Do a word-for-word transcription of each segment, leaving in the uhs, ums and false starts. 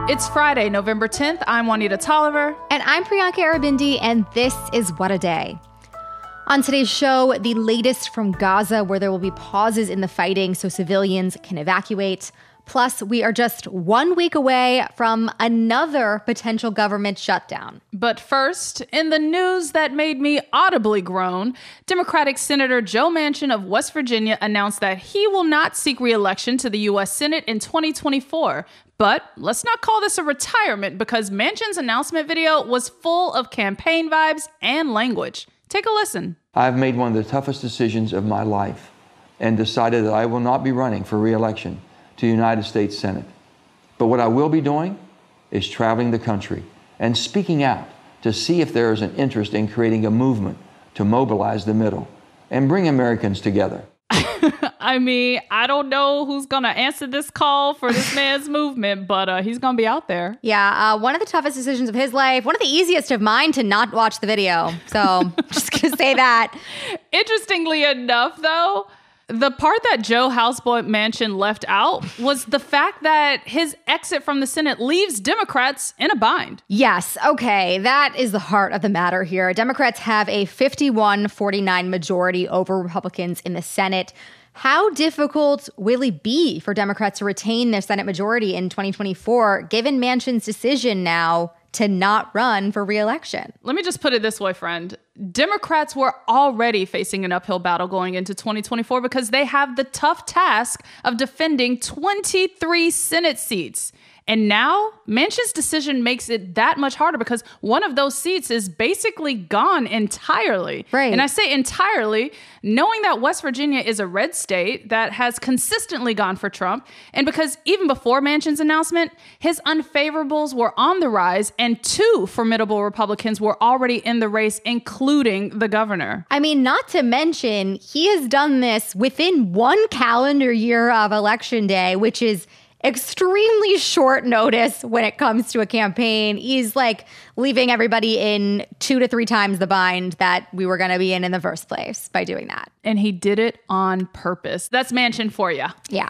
It's Friday, November tenth. I'm Juanita Tolliver. And I'm Priyanka Arabindi, and this is What a Day. On today's show, the latest from Gaza, where there will be pauses in the fighting so civilians can evacuate. Plus, we are just one week away from another potential government shutdown. But first, in the news that made me audibly groan, Democratic Senator Joe Manchin of West Virginia announced that he will not seek re-election to the U S Senate in twenty twenty-four. But let's not call this a retirement, because Manchin's announcement video was full of campaign vibes and language. Take a listen. I've made one of the toughest decisions of my life and decided that I will not be running for re-election to the United States Senate. But what I will be doing is traveling the country and speaking out to see if there is an interest in creating a movement to mobilize the middle and bring Americans together. I mean, I don't know who's going to answer this call for this man's movement, but uh, he's going to be out there. Yeah, uh, one of the toughest decisions of his life, one of the easiest of mine to not watch the video. So just going to say that. Interestingly enough, though, the part that Joe Houseboy Manchin left out was the fact that his exit from the Senate leaves Democrats in a bind. Yes, okay, that is the heart of the matter here. Democrats have a fifty-one forty-nine majority over Republicans in the Senate. How difficult will it be for Democrats to retain their Senate majority in twenty twenty-four, given Manchin's decision now to not run for re-election? Let me just put it this way, friend. Democrats were already facing an uphill battle going into twenty twenty-four because they have the tough task of defending twenty-three Senate seats. And now Manchin's decision makes it that much harder because one of those seats is basically gone entirely. Right. And I say entirely, knowing that West Virginia is a red state that has consistently gone for Trump. And because even before Manchin's announcement, his unfavorables were on the rise and two formidable Republicans were already in the race, including the governor. I mean, not to mention, he has done this within one calendar year of Election Day, which is extremely short notice when it comes to a campaign. He's like leaving everybody in two to three times the bind that we were going to be in in the first place by doing that. And he did it on purpose. That's Manchin for you. Yeah.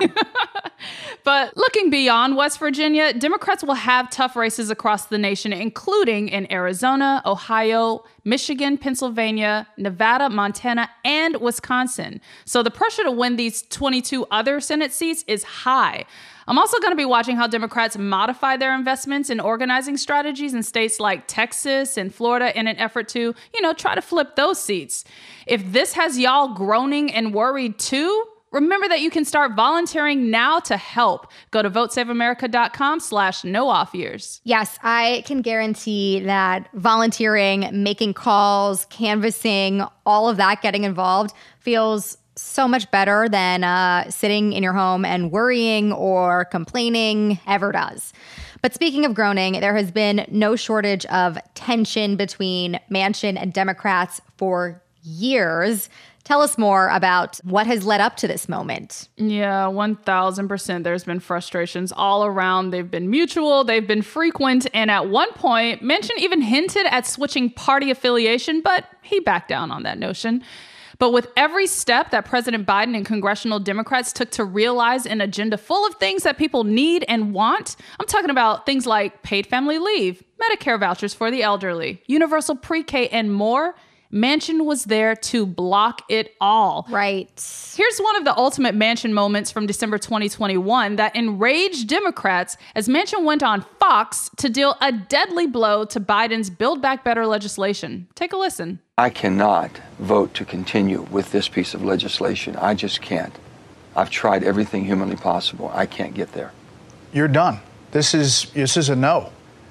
But looking beyond West Virginia, Democrats will have tough races across the nation, including in Arizona, Ohio, Michigan, Pennsylvania, Nevada, Montana, and Wisconsin. So the pressure to win these twenty-two other Senate seats is high. I'm also going to be watching how Democrats modify their investments in organizing strategies in states like Texas and Florida in an effort to, you know, try to flip those seats. If this has y'all groaning and worried too, remember that you can start volunteering now to help. Go to votesaveamerica.com slash no off years. Yes, I can guarantee that volunteering, making calls, canvassing, all of that, getting involved feels so much better than uh, sitting in your home and worrying or complaining ever does. But speaking of groaning, there has been no shortage of tension between Manchin and Democrats for years. Tell us more about what has led up to this moment. Yeah, one thousand percent. There's been frustrations all around. They've been mutual. They've been frequent. And at one point, Manchin even hinted at switching party affiliation, but he backed down on that notion. But with every step that President Biden and congressional Democrats took to realize an agenda full of things that people need and want, I'm talking about things like paid family leave, Medicare vouchers for the elderly, universal pre-K, and more, Manchin was there to block it all. Right. Here's one of the ultimate Manchin moments from December twenty twenty-one that enraged Democrats as Manchin went on Fox to deal a deadly blow to Biden's Build Back Better legislation. Take a listen. I cannot vote to continue with this piece of legislation. I just can't. I've tried everything humanly possible. I can't get there. You're done. This is this is a no.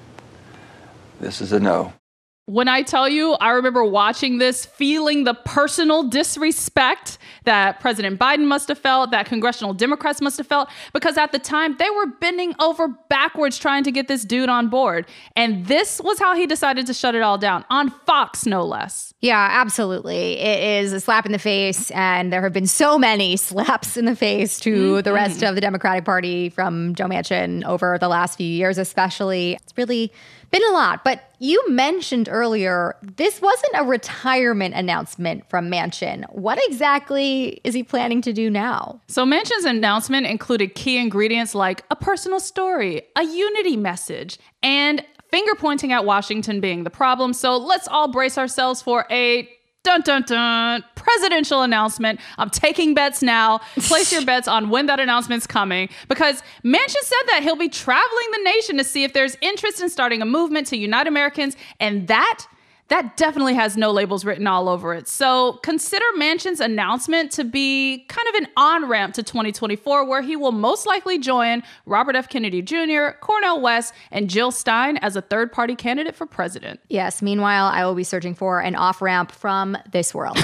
This is a no. When I tell you, I remember watching this, feeling the personal disrespect that President Biden must have felt, that congressional Democrats must have felt, because at the time they were bending over backwards trying to get this dude on board. And this was how he decided to shut it all down, on Fox, no less. Yeah, absolutely. It is a slap in the face, and there have been so many slaps in the face to mm-hmm. the rest of the Democratic Party from Joe Manchin over the last few years, especially. It's really Been a lot, but you mentioned earlier, this wasn't a retirement announcement from Manchin. What exactly is he planning to do now? So Manchin's announcement included key ingredients like a personal story, a unity message, and finger pointing at Washington being the problem. So let's all brace ourselves for a dun dun dun presidential announcement. I'm taking bets now. Place your bets on when that announcement's coming, because Manchin said that he'll be traveling the nation to see if there's interest in starting a movement to unite Americans, and that that definitely has no labels written all over it. So consider Manchin's announcement to be kind of an on-ramp to twenty twenty-four, where he will most likely join Robert F. Kennedy Junior, Cornel West, and Jill Stein as a third-party candidate for president. Yes, meanwhile, I will be searching for an off-ramp from this world.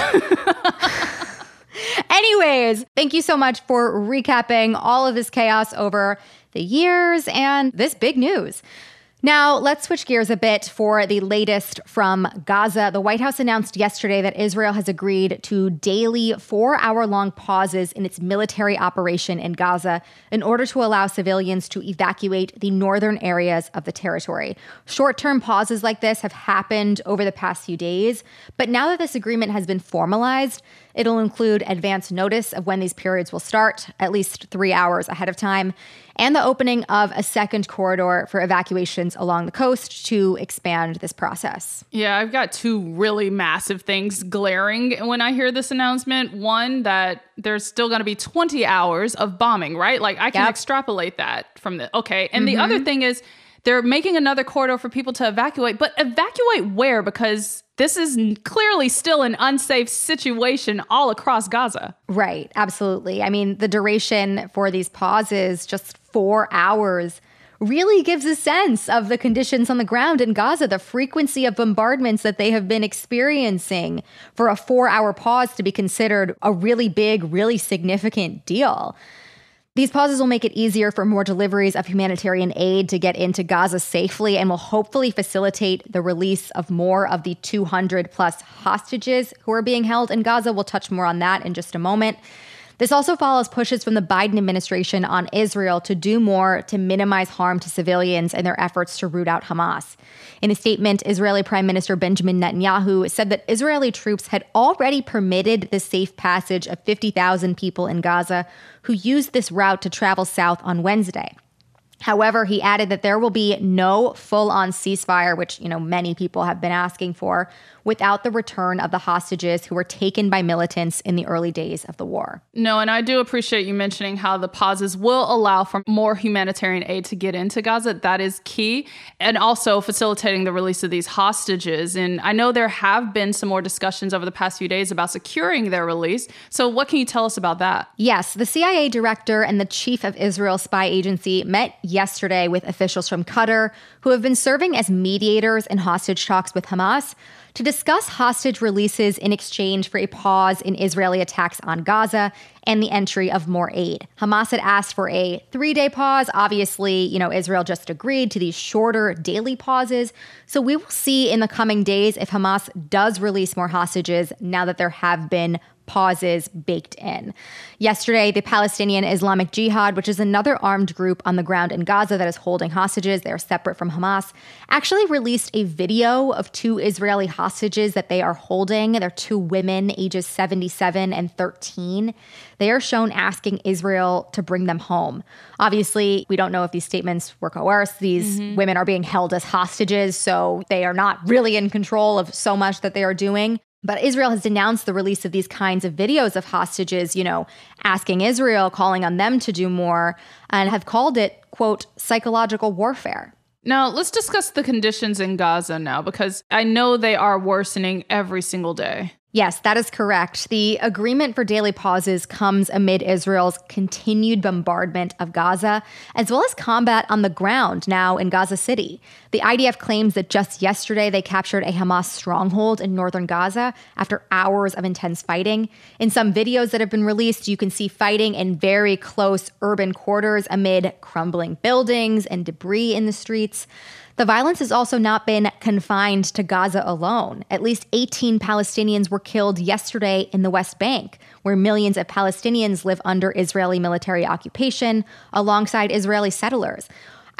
Anyways, thank you so much for recapping all of this chaos over the years and this big news. Now, let's switch gears a bit for the latest from Gaza. The White House announced yesterday that Israel has agreed to daily four-hour-long pauses in its military operation in Gaza in order to allow civilians to evacuate the northern areas of the territory. Short-term pauses like this have happened over the past few days, but now that this agreement has been formalized, it'll include advance notice of when these periods will start, at least three hours ahead of time, and the opening of a second corridor for evacuations along the coast to expand this process. Yeah, I've got two really massive things glaring when I hear this announcement. One, that there's still going to be twenty hours of bombing, right? Like, I can Yep. extrapolate that from the, okay. And Mm-hmm. the other thing is they're making another corridor for people to evacuate, but evacuate where? Because this is clearly still an unsafe situation all across Gaza. Right, absolutely. I mean, the duration for these pauses, just four hours, really gives a sense of the conditions on the ground in Gaza, the frequency of bombardments that they have been experiencing. For a four-hour pause to be considered a really big, really significant deal. These pauses will make it easier for more deliveries of humanitarian aid to get into Gaza safely and will hopefully facilitate the release of more of the two hundred plus hostages who are being held in Gaza. We'll touch more on that in just a moment. This also follows pushes from the Biden administration on Israel to do more to minimize harm to civilians in their efforts to root out Hamas. In a statement, Israeli Prime Minister Benjamin Netanyahu said that Israeli troops had already permitted the safe passage of fifty thousand people in Gaza who used this route to travel south on Wednesday. However, he added that there will be no full-on ceasefire, which, you know, many people have been asking for, without the return of the hostages who were taken by militants in the early days of the war. No, and I do appreciate you mentioning how the pauses will allow for more humanitarian aid to get into Gaza. That is key. And also facilitating the release of these hostages. And I know there have been some more discussions over the past few days about securing their release. So what can you tell us about that? Yes, the C I A director and the chief of Israel's spy agency met yesterday with officials from Qatar who have been serving as mediators in hostage talks with Hamas to discuss hostage releases in exchange for a pause in Israeli attacks on Gaza and the entry of more aid. Hamas had asked for a three-day pause. Obviously, you know, Israel just agreed to these shorter daily pauses. So we will see in the coming days if Hamas does release more hostages now that there have been pauses baked in. Yesterday, the Palestinian Islamic Jihad, which is another armed group on the ground in Gaza that is holding hostages, they are separate from Hamas, actually released a video of two Israeli hostages that they are holding. They're two women, ages seventy-seven and thirteen. They are shown asking Israel to bring them home. Obviously, we don't know if these statements were coerced. These mm-hmm. women are being held as hostages, so they are not really in control of so much that they are doing. But Israel has denounced the release of these kinds of videos of hostages, you know, asking Israel, calling on them to do more, and have called it, quote, psychological warfare. Now, let's discuss the conditions in Gaza now, because I know they are worsening every single day. Yes, that is correct. The agreement for daily pauses comes amid Israel's continued bombardment of Gaza, as well as combat on the ground now in Gaza City. The I D F claims that just yesterday they captured a Hamas stronghold in northern Gaza after hours of intense fighting. In some videos that have been released, you can see fighting in very close urban quarters amid crumbling buildings and debris in the streets. The violence has also not been confined to Gaza alone. At least eighteen Palestinians were killed yesterday in the West Bank, where millions of Palestinians live under Israeli military occupation alongside Israeli settlers.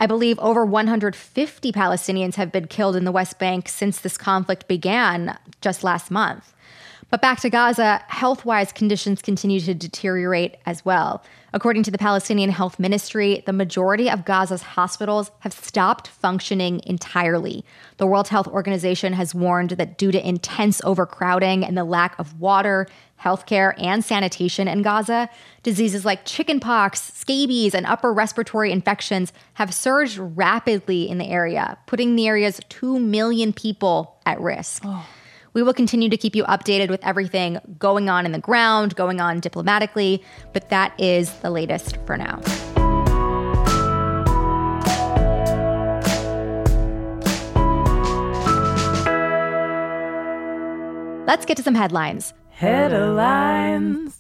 I believe over one hundred fifty Palestinians have been killed in the West Bank since this conflict began just last month. But back to Gaza, health-wise conditions continue to deteriorate as well. According to the Palestinian Health Ministry, the majority of Gaza's hospitals have stopped functioning entirely. The World Health Organization has warned that due to intense overcrowding and the lack of water, healthcare, and sanitation in Gaza, diseases like chickenpox, scabies, and upper respiratory infections have surged rapidly in the area, putting the area's two million people at risk. Oh. We will continue to keep you updated with everything going on in the ground, going on diplomatically, but that is the latest for now. Let's get to some headlines. Headlines.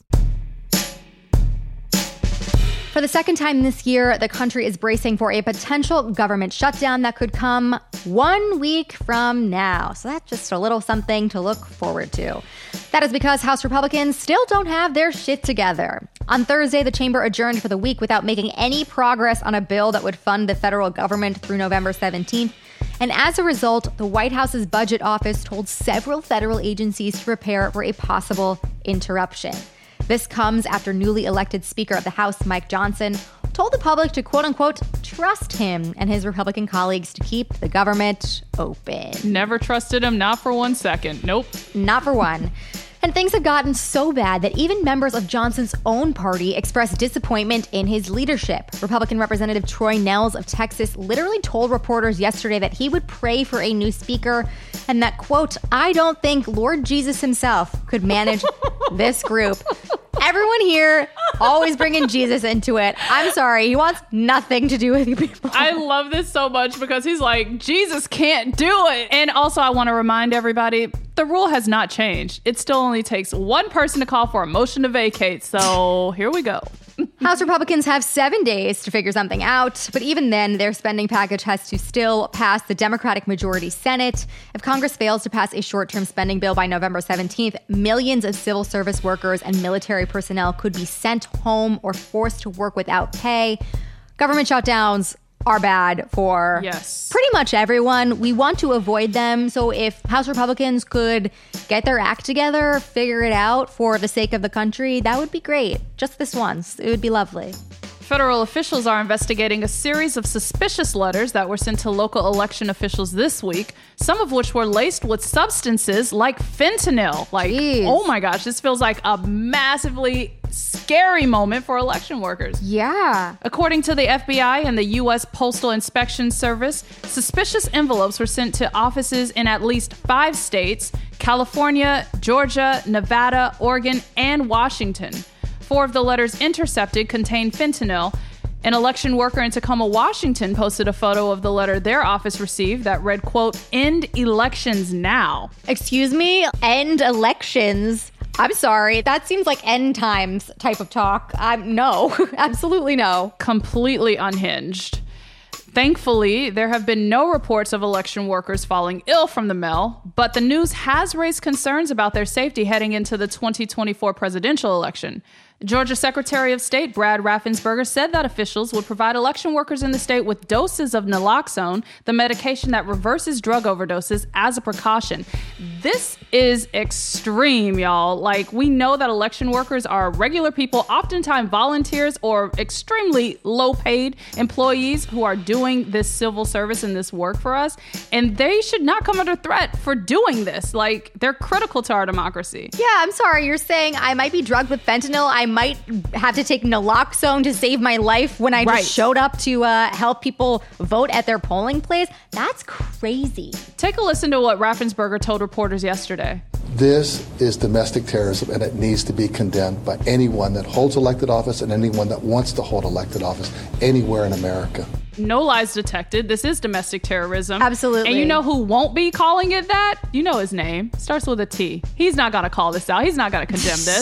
For the second time this year, the country is bracing for a potential government shutdown that could come one week from now. So that's just a little something to look forward to. That is because House Republicans still don't have their shit together. On Thursday, the chamber adjourned for the week without making any progress on a bill that would fund the federal government through November seventeenth. And as a result, the White House's budget office told several federal agencies to prepare for a possible interruption. This comes after newly elected Speaker of the House, Mike Johnson, told the public to quote-unquote trust him and his Republican colleagues to keep the government open. Never trusted him, not for one second. Nope. Not for one. And things have gotten so bad that even members of Johnson's own party expressed disappointment in his leadership. Republican Representative Troy Nehls of Texas literally told reporters yesterday that he would pray for a new speaker and that, quote, I don't think Lord Jesus himself could manage this group. Everyone here always bringing Jesus into it. I'm sorry. He wants nothing to do with you people. I love this so much because he's like, Jesus can't do it. And also, I want to remind everybody, the rule has not changed. It still only takes one person to call for a motion to vacate. So here we go. House Republicans have seven days to figure something out, but even then, their spending package has to still pass the Democratic majority Senate. If Congress fails to pass a short-term spending bill by November seventeenth, millions of civil service workers and military personnel could be sent home or forced to work without pay. Government shutdowns are bad for yes. pretty much everyone. We want to avoid them. So if House Republicans could get their act together, figure it out for the sake of the country, that would be great. Just this once. It would be lovely. Federal officials are investigating a series of suspicious letters that were sent to local election officials this week, some of which were laced with substances like fentanyl. Like, Jeez. Oh my gosh, this feels like a massively scary moment for election workers. Yeah. According to the F B I and the U S Postal Inspection Service, suspicious envelopes were sent to offices in at least five states: California, Georgia, Nevada, Oregon, and Washington. Four of the letters intercepted contained fentanyl. An election worker in Tacoma, Washington posted a photo of the letter their office received that read, quote, end elections now. Excuse me? End elections? I'm sorry. That seems like end times type of talk. I'm no, absolutely no. Completely unhinged. Thankfully, there have been no reports of election workers falling ill from the mail, but the news has raised concerns about their safety heading into the twenty twenty-four presidential election. Georgia Secretary of State Brad Raffensperger said that officials would provide election workers in the state with doses of naloxone, the medication that reverses drug overdoses, as a precaution. This is extreme, y'all. Like, we know that election workers are regular people, oftentimes volunteers or extremely low-paid employees who are doing this civil service and this work for us, and they should not come under threat for doing this. Like, they're critical to our democracy. Yeah, I'm sorry. You're saying I might be drugged with fentanyl. I might have to take naloxone to save my life when I just right. showed up to uh, help people vote at their polling place. That's crazy. Take a listen to what Raffensperger told reporters yesterday. This is domestic terrorism, and it needs to be condemned by anyone that holds elected office and anyone that wants to hold elected office anywhere in America. No lies detected. This is domestic terrorism. Absolutely. And you know who won't be calling it that? You know his name. Starts with a T. He's not going to call this out. He's not going to condemn this.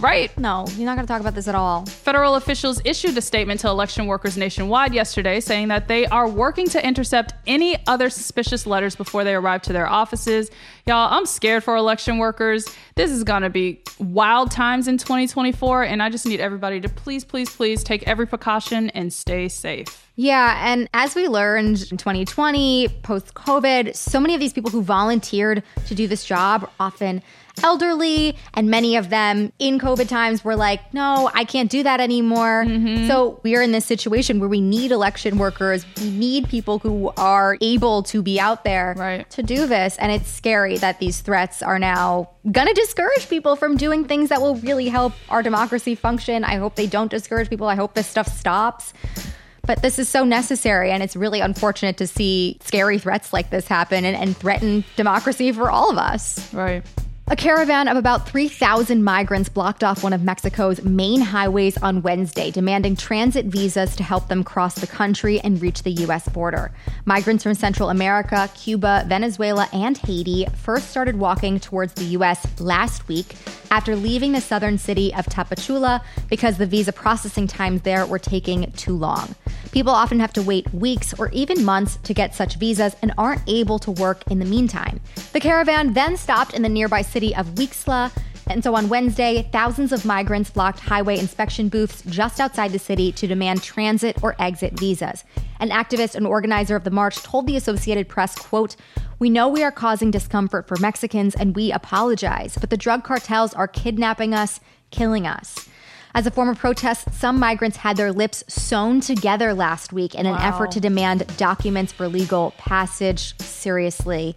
right? No, you're not going to talk about this at all. Federal officials issued a statement to election workers nationwide yesterday saying that they are working to intercept any other suspicious letters before they arrive to their offices. Y'all, I'm scared for election workers. This is going to be wild times in twenty twenty-four, and I just need everybody to please, please, please take every precaution and stay safe. Yeah, and as we learned in twenty twenty, post-COVID, so many of these people who volunteered to do this job are often elderly, and many of them in COVID times were like, no, I can't do that anymore. Mm-hmm. So we are in this situation where we need election workers. We need people who are able to be out there right. to do this. And it's scary that these threats are now going to discourage people from doing things that will really help our democracy function. I hope they don't discourage people. I hope this stuff stops. But this is so necessary, and it's really unfortunate to see scary threats like this happen and, and threaten democracy for all of us. Right. A caravan of about three thousand migrants blocked off one of Mexico's main highways on Wednesday, demanding transit visas to help them cross the country and reach the U S border. Migrants from Central America, Cuba, Venezuela, and Haiti first started walking towards the U S last week after leaving the southern city of Tapachula because the visa processing times there were taking too long. People often have to wait weeks or even months to get such visas and aren't able to work in the meantime. The caravan then stopped in the nearby city of Huixla, and so on Wednesday, thousands of migrants blocked highway inspection booths just outside the city to demand transit or exit visas. An activist and organizer of the march told the Associated Press, quote, "We know we are causing discomfort for Mexicans and we apologize, but the drug cartels are kidnapping us, killing us." As a form of protest, some migrants had their lips sewn together last week in an wow. effort to demand documents for legal passage. Seriously.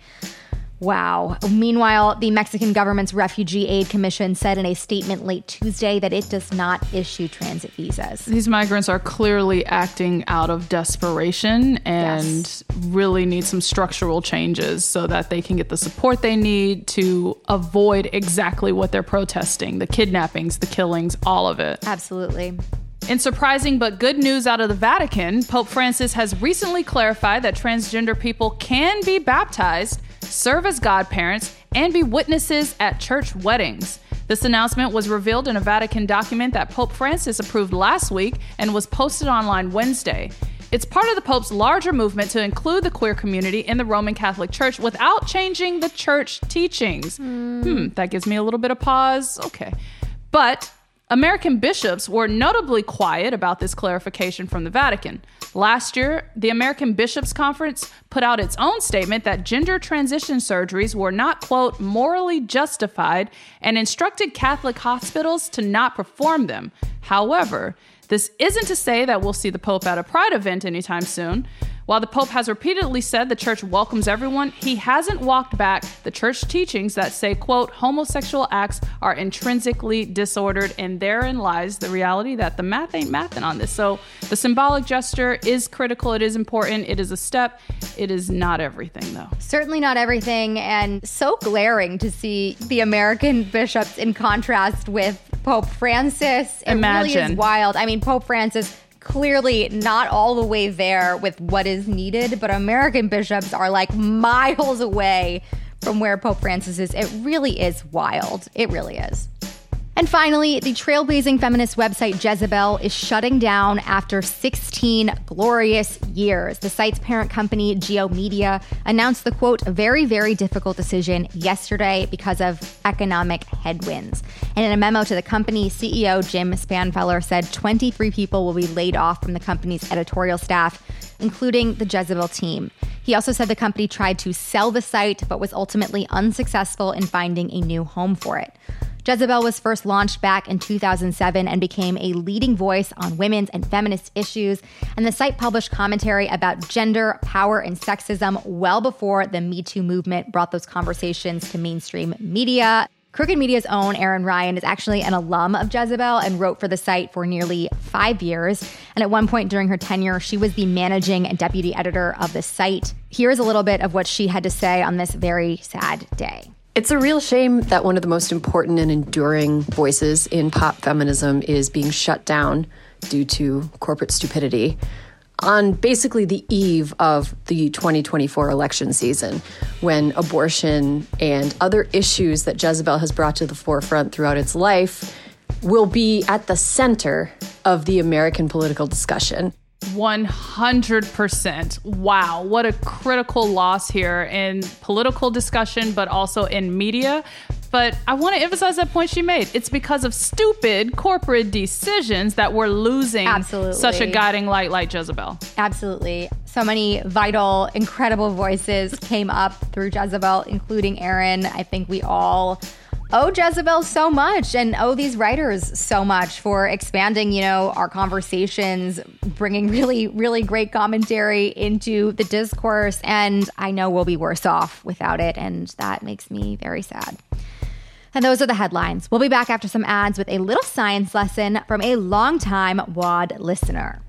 Wow. Meanwhile, the Mexican government's Refugee Aid Commission said in a statement late Tuesday that it does not issue transit visas. These migrants are clearly acting out of desperation and Yes. really need some structural changes so that they can get the support they need to avoid exactly what they're protesting, the kidnappings, the killings, all of it. Absolutely. In surprising but good news out of the Vatican, Pope Francis has recently clarified that transgender people can be baptized, serve as godparents, and be witnesses at church weddings. This announcement was revealed in a Vatican document that Pope Francis approved last week and was posted online Wednesday. It's part of the Pope's larger movement to include the queer community in the Roman Catholic Church without changing the church teachings. Mm. Hmm, that gives me a little bit of pause. Okay. But American bishops were notably quiet about this clarification from the Vatican. Last year, the American Bishops' Conference put out its own statement that gender transition surgeries were not, quote, morally justified and instructed Catholic hospitals to not perform them. However, this isn't to say that we'll see the Pope at a Pride event anytime soon. While the Pope has repeatedly said the church welcomes everyone, he hasn't walked back the church teachings that say, quote, homosexual acts are intrinsically disordered, and therein lies the reality that the math ain't mathin' on this. So the symbolic gesture is critical. It is important. It is a step. It is not everything, though. Certainly not everything, and so glaring to see the American bishops in contrast with Pope Francis. It Imagine. really is wild. I mean, Pope Francis clearly not all the way there with what is needed, but American bishops are like miles away from where Pope Francis is. It really is wild. It really is. And finally, the trailblazing feminist website Jezebel is shutting down after sixteen glorious years. The site's parent company, Geo Media, announced the, quote, very, very difficult decision yesterday because of economic headwinds. And in a memo to the company, C E O Jim Spanfeller said twenty-three people will be laid off from the company's editorial staff, including the Jezebel team. He also said the company tried to sell the site, but was ultimately unsuccessful in finding a new home for it. Jezebel was first launched back in two thousand seven and became a leading voice on women's and feminist issues, and the site published commentary about gender, power, and sexism well before the Me Too movement brought those conversations to mainstream media. Crooked Media's own Erin Ryan is actually an alum of Jezebel and wrote for the site for nearly five years. And at one point during her tenure, she was the managing and deputy editor of the site. Here's a little bit of what she had to say on this very sad day. It's a real shame that one of the most important and enduring voices in pop feminism is being shut down due to corporate stupidity on basically the eve of the twenty twenty-four election season, when abortion and other issues that Jezebel has brought to the forefront throughout its life will be at the center of the American political discussion. one hundred percent. Wow, what a critical loss here in political discussion, but also in media. But I want to emphasize that point she made. It's because of stupid corporate decisions that we're losing Absolutely. such a guiding light like Jezebel. Absolutely. So many vital, incredible voices came up through Jezebel, including Aaron. I think we all owe Jezebel so much and owe these writers so much for expanding, you know, our conversations, bringing really, really great commentary into the discourse. And I know we'll be worse off without it. And that makes me very sad. And those are the headlines. We'll be back after some ads with a little science lesson from a longtime W O D listener.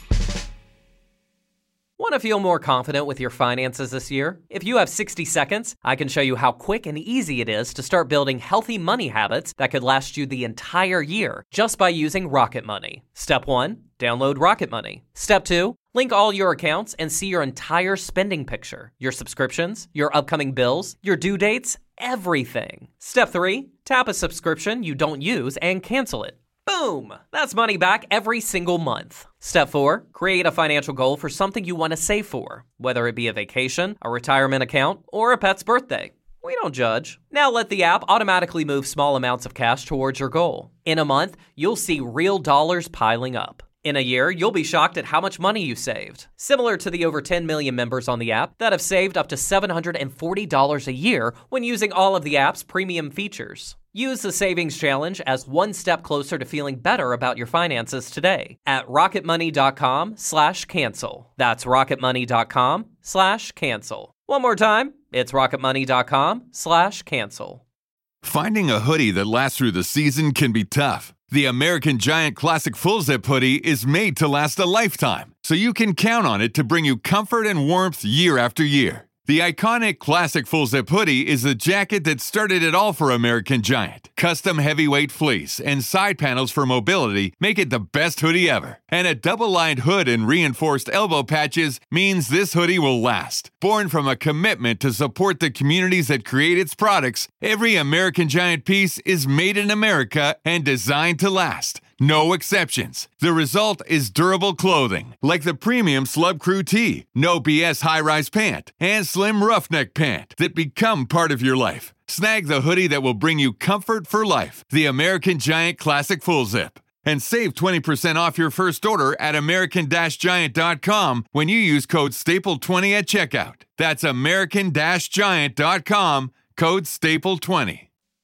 Want to feel more confident with your finances this year? If you have sixty seconds, I can show you how quick and easy it is to start building healthy money habits that could last you the entire year just by using Rocket Money. Step one, download Rocket Money. Step two, link all your accounts and see your entire spending picture, your subscriptions, your upcoming bills, your due dates, everything. Step three, tap a subscription you don't use and cancel it. Boom! That's money back every single month. Step four, create a financial goal for something you want to save for, whether it be a vacation, a retirement account, or a pet's birthday. We don't judge. Now let the app automatically move small amounts of cash towards your goal. In a month, you'll see real dollars piling up. In a year, you'll be shocked at how much money you saved. Similar to the over ten million members on the app that have saved up to seven hundred forty dollars a year when using all of the app's premium features. Use the Savings Challenge as one step closer to feeling better about your finances today at rocketmoney.com slash cancel. That's rocketmoney.com slash cancel. One more time, it's rocketmoney.com slash cancel. Finding a hoodie that lasts through the season can be tough. The American Giant Classic Full Zip hoodie is made to last a lifetime, so you can count on it to bring you comfort and warmth year after year. The iconic Classic Full Zip hoodie is the jacket that started it all for American Giant. Custom heavyweight fleece and side panels for mobility make it the best hoodie ever. And a double-lined hood and reinforced elbow patches means this hoodie will last. Born from a commitment to support the communities that create its products, every American Giant piece is made in America and designed to last. No exceptions. The result is durable clothing, like the premium Slub Crew Tee, No B S high-rise pant, and slim roughneck pant that become part of your life. Snag the hoodie that will bring you comfort for life, the American Giant Classic Full Zip. And save twenty percent off your first order at american giant dot com when you use code staple twenty at checkout. That's american giant dot com, code staple twenty.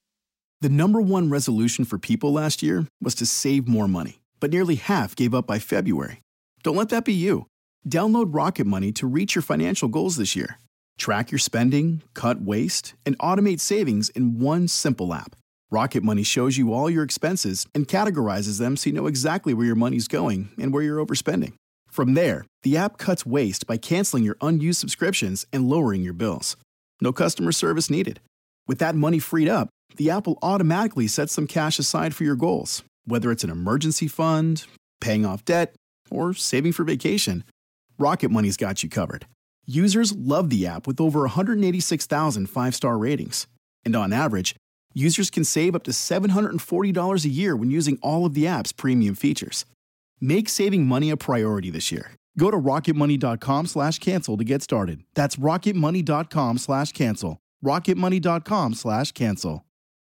The number one resolution for people last year was to save more money, but nearly half gave up by February. Don't let that be you. Download Rocket Money to reach your financial goals this year. Track your spending, cut waste, and automate savings in one simple app. Rocket Money shows you all your expenses and categorizes them so you know exactly where your money's going and where you're overspending. From there, the app cuts waste by canceling your unused subscriptions and lowering your bills. No customer service needed. With that money freed up, the app will automatically set some cash aside for your goals, whether it's an emergency fund, paying off debt, or saving for vacation. Rocket Money's got you covered. Users love the app with over one hundred eighty-six thousand five-star ratings. And on average, users can save up to seven hundred forty dollars a year when using all of the app's premium features. Make saving money a priority this year. Go to rocketmoney.com slash cancel to get started. That's rocketmoney.com slash cancel. rocketmoney.com slash cancel.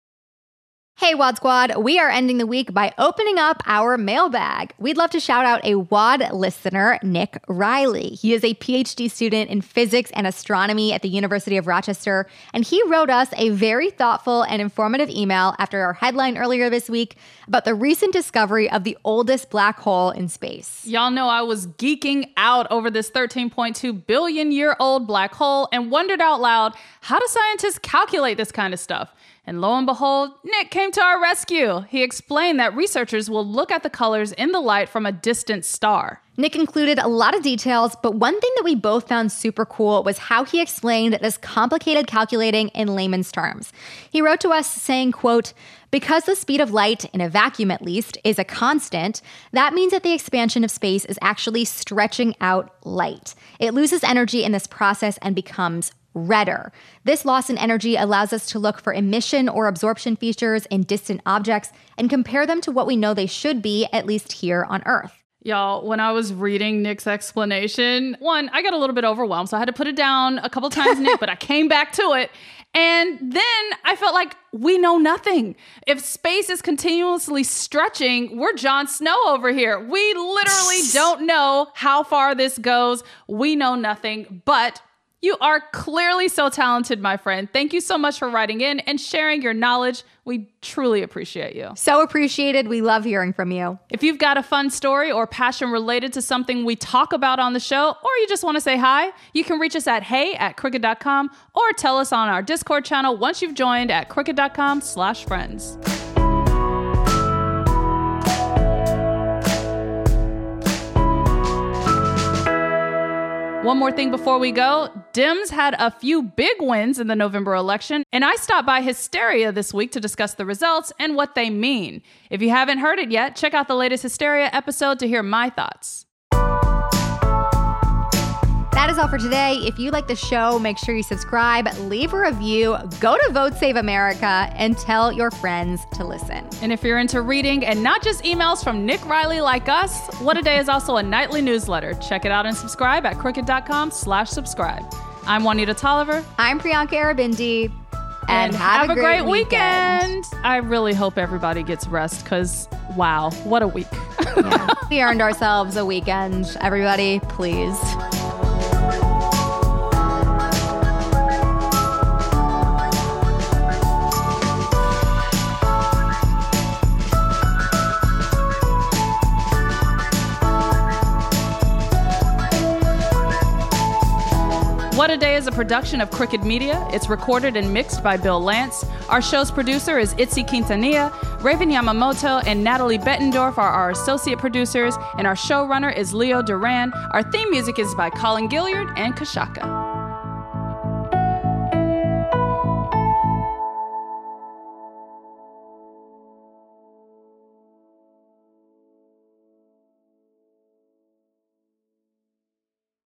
Hey, W O D Squad, we are ending the week by opening up our mailbag. We'd love to shout out a W O D listener, Nick Riley. He is a P H D student in physics and astronomy at the University of Rochester, and he wrote us a very thoughtful and informative email after our headline earlier this week about the recent discovery of the oldest black hole in space. Y'all know I was geeking out over this thirteen point two billion year old black hole and wondered out loud, how do scientists calculate this kind of stuff? And lo and behold, Nick came to our rescue. He explained that researchers will look at the colors in the light from a distant star. Nick included a lot of details, but one thing that we both found super cool was how he explained this complicated calculating in layman's terms. He wrote to us saying, quote, "Because the speed of light, in a vacuum at least, is a constant, that means that the expansion of space is actually stretching out light. It loses energy in this process and becomes redder. This loss in energy allows us to look for emission or absorption features in distant objects and compare them to what we know they should be, at least here on Earth. Y'all, when I was reading Nick's explanation, one, I got a little bit overwhelmed, so I had to put it down a couple times, Nick, but I came back to it. And then I felt like we know nothing. If space is continuously stretching, we're Jon Snow over here. We literally don't know how far this goes. We know nothing, but you are clearly so talented, my friend. Thank you so much for writing in and sharing your knowledge. We truly appreciate you. So appreciated. We love hearing from you. If you've got a fun story or passion related to something we talk about on the show, or you just want to say hi, you can reach us at hey at crooked dot com or tell us on our Discord channel once you've joined at crooked dot com slash friends. One more thing before we go. Dems had a few big wins in the November election, and I stopped by Hysteria this week to discuss the results and what they mean. If you haven't heard it yet, check out the latest Hysteria episode to hear my thoughts. That is all for today. If you like the show, make sure you subscribe, leave a review, go to Vote Save America, and tell your friends to listen. And if you're into reading and not just emails from Nick Riley like us, What a Day is also a nightly newsletter. Check it out and subscribe at crooked dot com slash subscribe. I'm Juanita Tolliver. I'm Priyanka Arabindi. And, and have, have a great, great weekend. weekend. I really hope everybody gets rest because, wow, what a week. Yeah. We earned ourselves a weekend. Everybody, please. What a Day is a production of Crooked Media. It's recorded and mixed by Bill Lance. Our show's producer is Itzy Quintanilla. Raven Yamamoto and Natalie Bettendorf are our associate producers, and our showrunner is Leo Duran. Our theme music is by Colin Gilliard and Kashaka.